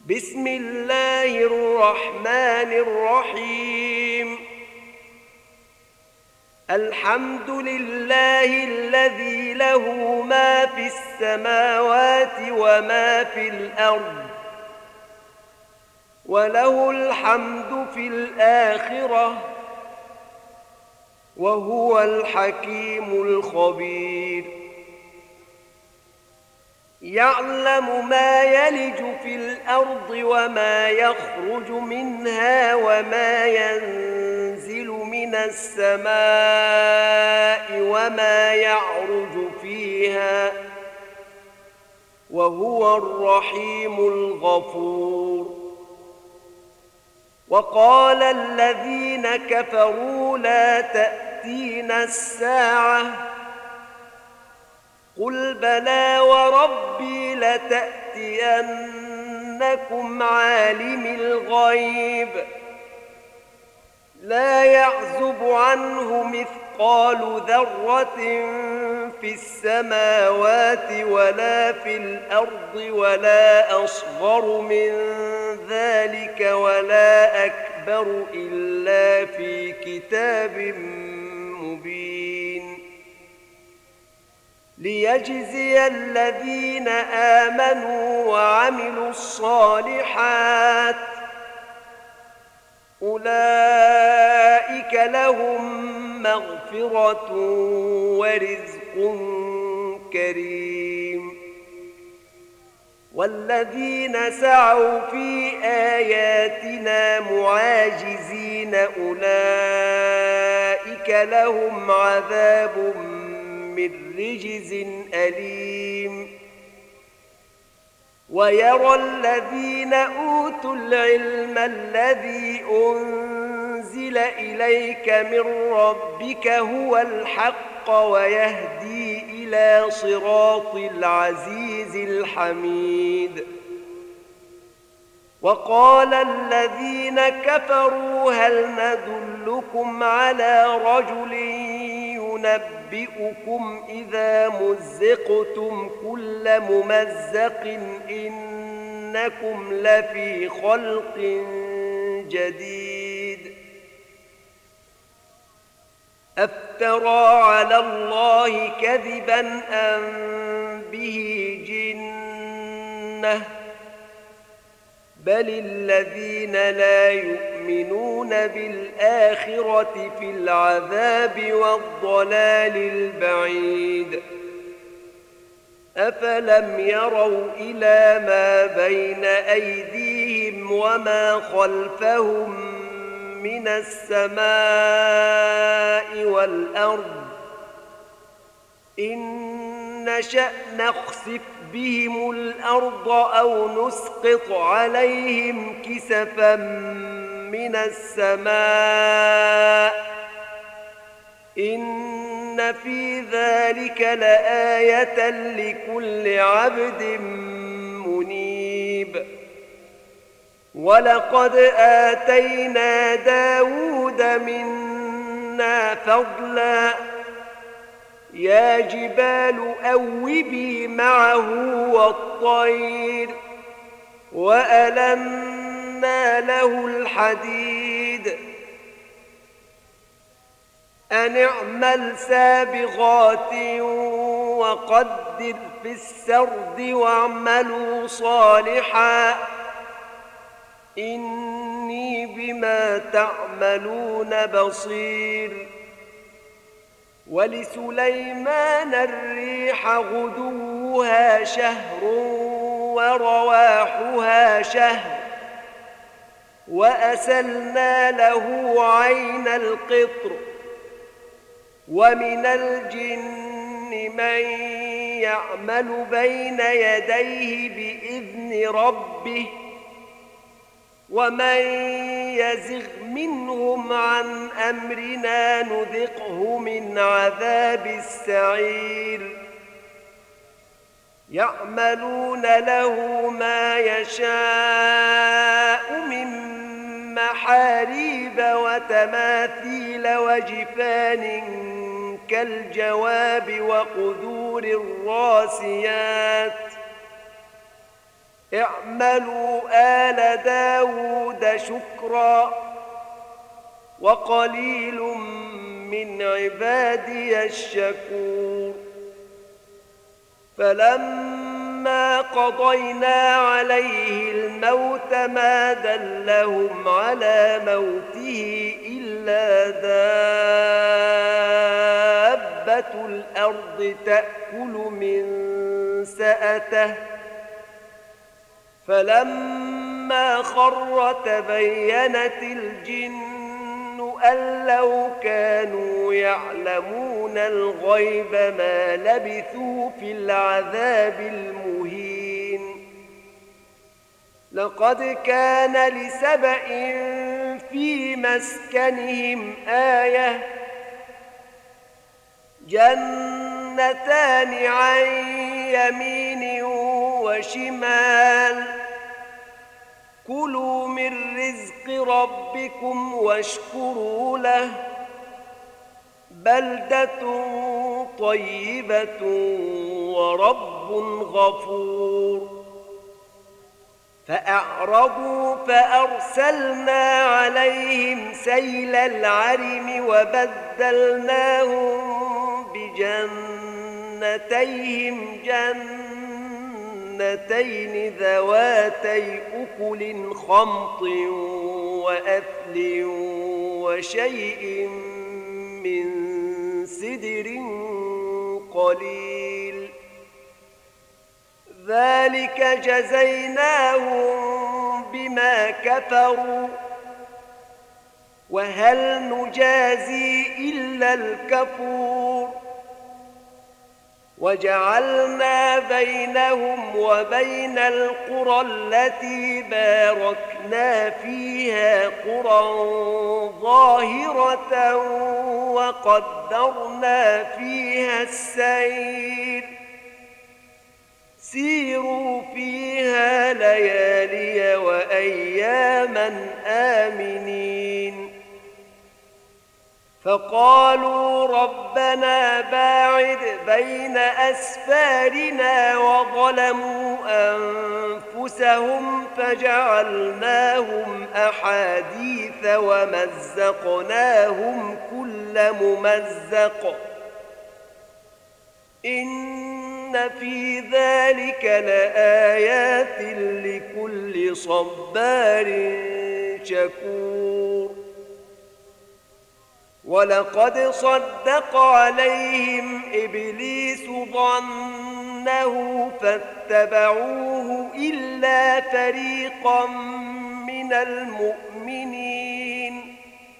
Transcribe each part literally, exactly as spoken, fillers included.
بسم الله الرحمن الرحيم الحمد لله الذي له ما في السماوات وما في الأرض وله الحمد في الآخرة وهو الحكيم الخبير يعلم ما يلج في الأرض وما يخرج منها وما ينزل من السماء وما يعرج فيها وهو الرحيم الغفور وقال الذين كفروا لا تأتينا الساعة قل بلى وربي لتأتينكم عالم الغيب لا يعزب عنه مثقال ذرة في السماوات ولا في الأرض ولا أصغر من ذلك ولا أكبر إلا في كتاب مبين ليجزي الذين آمنوا وعملوا الصالحات أولئك لهم مغفرة ورزق كريم والذين سعوا في آياتنا معاجزين أولئك لهم عذاب من رجز أليم ويرى الذين أوتوا العلم الذي أنزل إليك من ربك هو الحق ويهدي إلى صراط العزيز الحميد وقال الذين كفروا هل ندلكم على رجل ينبئكم إذا مزقتم كل ممزق إنكم لفي خلق جديد أفترى على الله كذبا أم به جنة بل الذين لا يؤمنون بالآخرة في العذاب والضلال البعيد أفلم يروا إلى ما بين أيديهم وما خلفهم من السماء والأرض إن نشأ نخسف بهم الأرض أو نسقط عليهم كسفا من السماء إن في ذلك لآية لكل عبد منيب ولقد آتينا داود منا فضلا يا جبال أوبي معه والطير وألنا له الحديد أن اعمل سابغات وقدر في السرد واعملوا صالحا إني بما تعملون بصير ولسليمان الريح غدوها شهر ورواحها شهر وأسلنا له عين القطر ومن الجن من يعمل بين يديه بإذن ربه ومن يزغ منهم عن أمرنا نذقه من عذاب السعير يعملون له ما يشاء من محاريب وتماثيل وجفان كالجواب وقدور الراسيات اعملوا آل داود شكرا وقليل من عبادي الشكور. فلما قضينا عليه الموت ما دلهم على موته إلا دابة الأرض تأكل من سأته فلما خر تبينت الجن أن لو كانوا يعلمون الغيب ما لبثوا في العذاب المهين. لقد كان لسبإ في مسكنهم آية جنتان عن يمين وشمال كلوا من رزق ربكم واشكروا له بلدة طيبة ورب غفور. فأعرضوا فأرسلنا عليهم سيل العرم وبدلناهم بجنتيهم جنتين ذواتي أكل خمط وأثل وشيء من سدر قليل ذلك جزيناهم بما كفروا وهل نجازي إلا الكفور. وجعلنا بينهم وبين القرى التي باركنا فيها قرى ظاهرة وقدرنا فيها السير سيروا فيها ليالي وأياما آمنين. فقالوا ربنا باعد بين أسفارنا وظلموا أنفسهم فجعلناهم أحاديث ومزقناهم كل ممزق إن في ذلك لآيات لكل صبار شكور. ولقد صدق عليهم إبليس ظنه فاتبعوه إلا فريقا من المؤمنين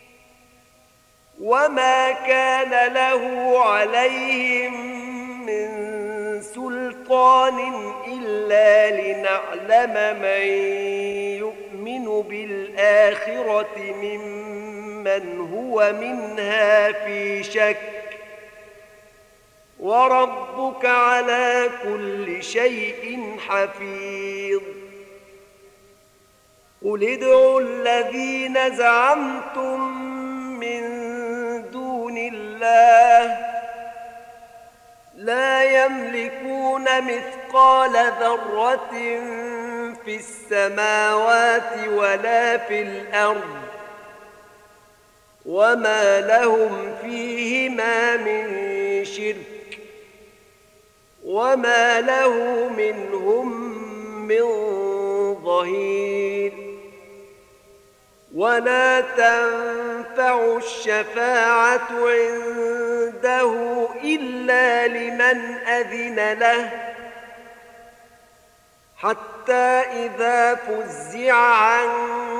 وما كان له عليهم من سلطان إلا لنعلم من يؤمن بالآخرة ممن هو منها في شك وربك على كل شيء حفيظ. قل ادعوا الذين زعمتم من دون الله لا يملكون مثقال ذرة في السماوات ولا في الأرض وما لهم فيهما من شرك وما له منهم من ظهير. ولا تنفع الشفاعة عنده إلا لمن أذن له حتى إذا فزع عن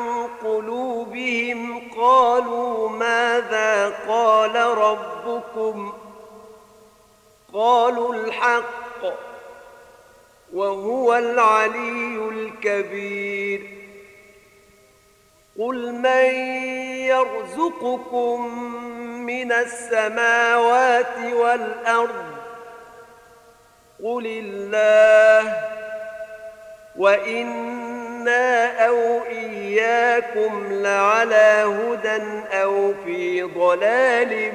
قلوبهم قالوا ماذا قال ربكم قالوا الحق وهو العلي الكبير. قل من يرزقكم من السماوات والأرض قل الله وإنا أو إياكم لعلى هدى أو في ضلال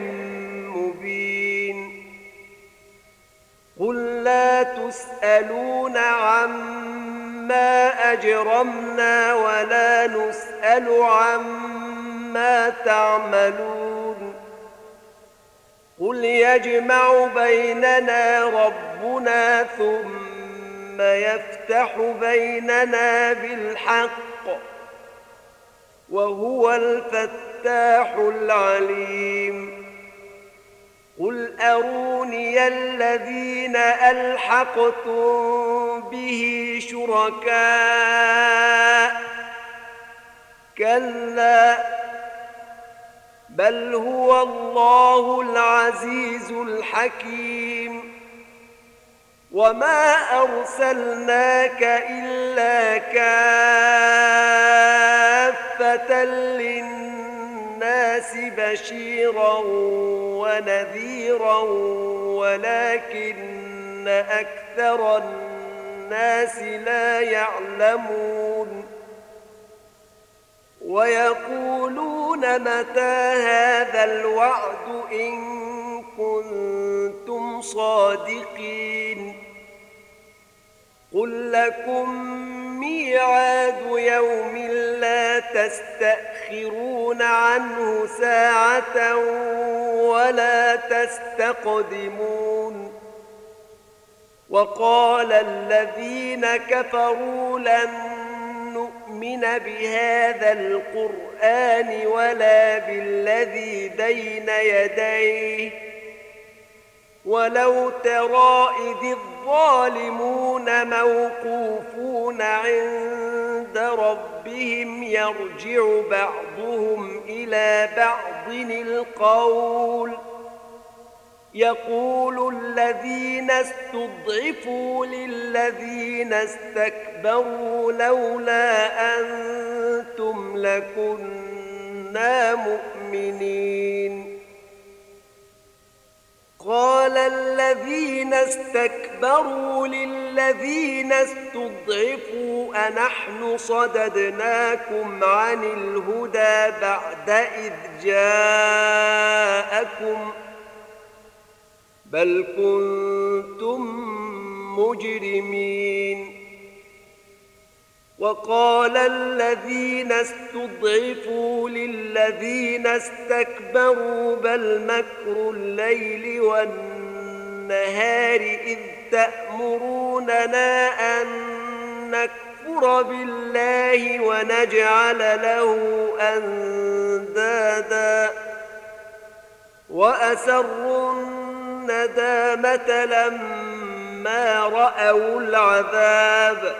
مبين. قل لا تسألون عما عما أجرمنا ولا نسأل عما تعملون قل يجمع بيننا ربنا ثم يفتح بيننا بالحق وهو الفتاح العليم قل أروني الذين ألحقتم به شركاء كلا بل هو الله العزيز الحكيم وما أرسلناك إلا كافة للناس بشيرا ونذيرا ولكن أكثر الناس لا يعلمون ويقولون متى هذا الوعد إن كنتم صادقين قل لكم ميعاد يوم لا تستأخرون عنه ساعة ولا تستقدمون وقال الذين كفروا لن نؤمن بهذا القرآن ولا بالذي بين يديه ولو ترى إذ الظالمون موقوفون عند ربهم يرجع بعضهم إلى بعض القول يقول الذين استضعفوا للذين استكبروا لولا أنتم لكنا مؤمنين قال الذين استكبروا للذين استضعفوا أنحن صددناكم عن الهدى بعد إذ جاءكم بل كنتم مجرمين وقال الذين استضعفوا للذين استكبروا بل مكر الليل والنهار إذ تأمروننا أن نكفر بالله ونجعل له أندادا وأسروا الندامة لما رأوا العذاب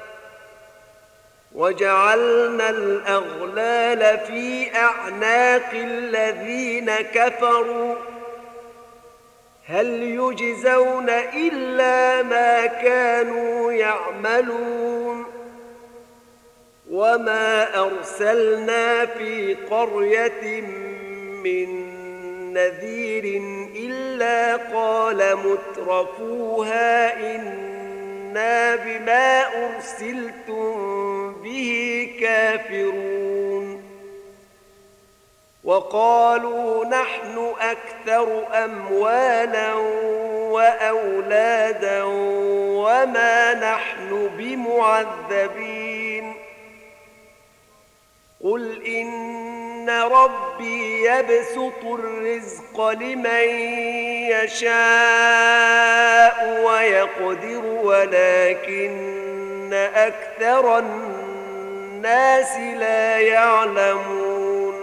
وجعلنا الأغلال في أعناق الذين كفروا هل يجزون إلا ما كانوا يعملون وما أرسلنا في قرية من نذير إلا قال مترفوها إنا بما أرسلتم به كافرون وقالوا نحن أكثر أموالا وأولادا وما نحن بمعذبين قل إن ربي يبسط الرزق لمن يشاء ويقدر ولكن أكثر الناس لا يعلمون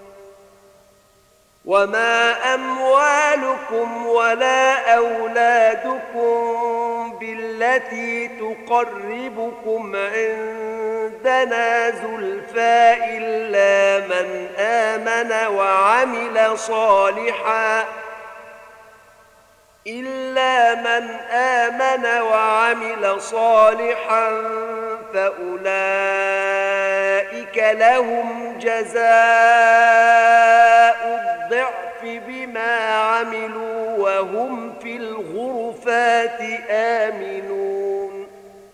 وما أموالكم ولا أولادكم بالتي تقربكم عندنا زلفى إلا من آمن وعمل صالحا إلا من آمن وعمل صالحا فأولئك لهم جزاء الضعف بما عملوا وهم في الغرفات آمنون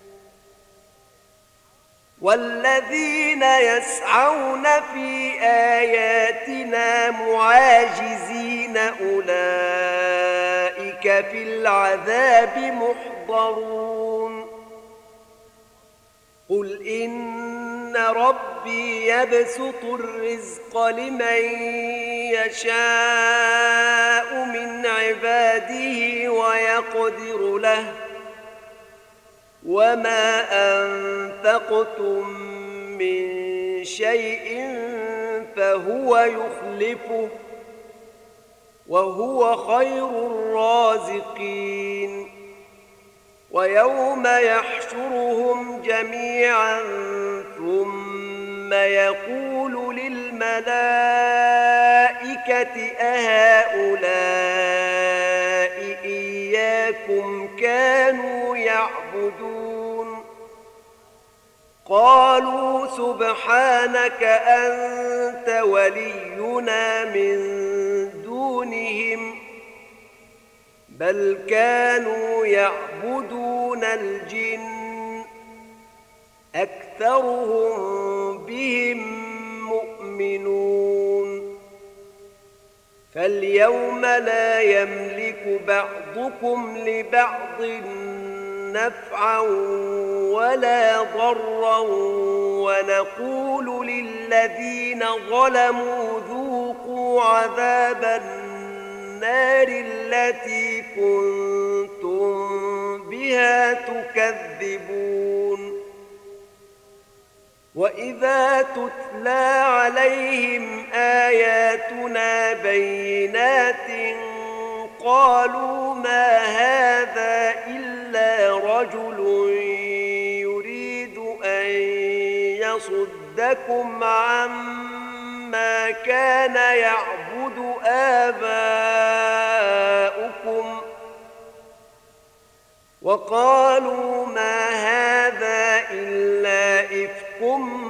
والذين يسعون في آياتنا معاجزين أولئك في العذاب محضرون قل إن ربي يبسط الرزق لمن يشاء من عباده ويقدر له وما أنفقتم من شيء فهو يخلفه وهو خير الرازقين ويوم يحشرهم جميعا ثم يقول للملائكة أهؤلاء إياكم كانوا يعبدون قالوا سبحانك أنت ولينا من دونهم بل كانوا يعبدون الجن أكثرهم بهم مؤمنون فاليوم لا يملك بعضكم لبعض نفعا ولا ضرا ونقول للذين ظلموا ذوقوا عذاب النار التي كنتم بها تكذبون وإذا تتلى عليهم آياتنا بينات قالوا ما هذا إلا رجل يريد أن يصدكم عما كان يعبد آباؤكم وقالوا ما هذا إلا إفك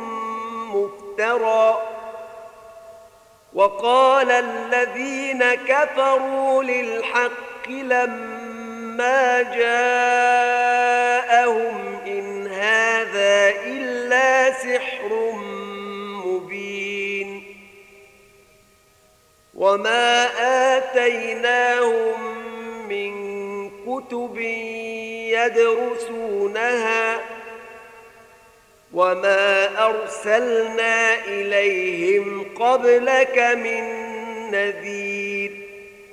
مفترى وقال الذين كفروا للحق لما جاءهم إن هذا إلا سحر مبين وما آتيناهم من كتب يدرسونها وما أرسلنا إليهم قبلك من نذير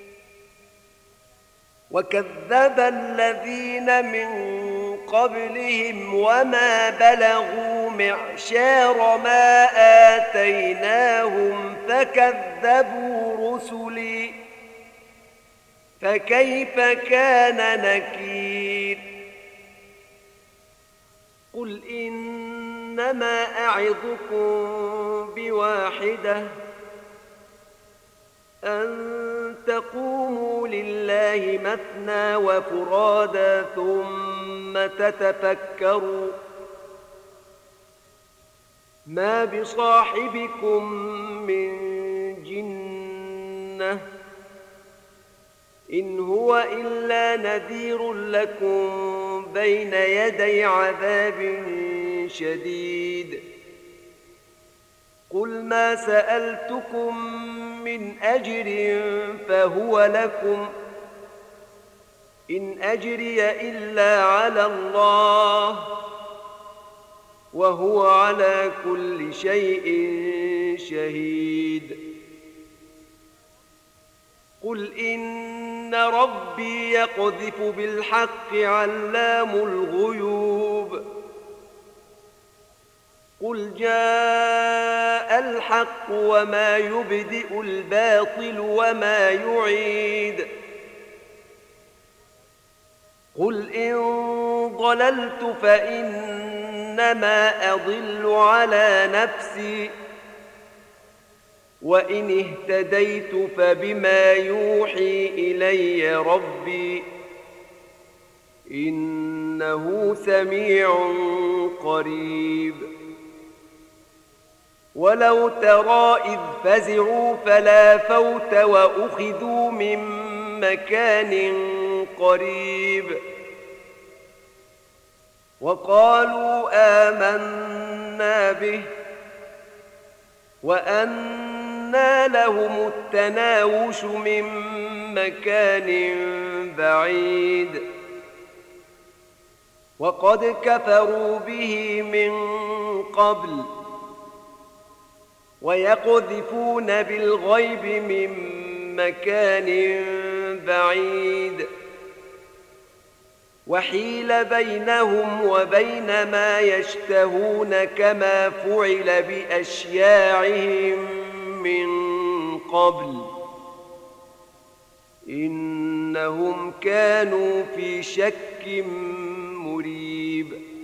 وكذب الذين من قبلهم وما بلغوا معشار ما آتيناهم فكذبوا رسلي فكيف كان نكير قل إنما أعظكم بواحدة أن تقوموا لله مثنى وفرادا ثم تتفكروا ما بصاحبكم من جنة إن هو إلا نذير لكم بين يدي عذاب شديد قل ما سألتكم من أجر فهو لكم إن أجري إلا على الله وهو على كل شيء شهيد قل إن ربي يقذف بالحق علام الغيوب قل جاء الحق وما يبدئ الباطل وما يعيد قل إن ضللت فإنما أضل على نفسي وإن اهتديت فبما يوحي إلي ربي إنه سميع قريب ولو ترى إذ فزعوا فلا فوت وأخذوا من مكان قريب وقالوا آمنا به وأنى لهم التناوش من مكان بعيد وقد كفروا به من قبل ويقذفون بالغيب من مكان بعيد وحيل بينهم وبين ما يشتهون كما فعل بأشياعهم من قبل إنهم كانوا في شك مريب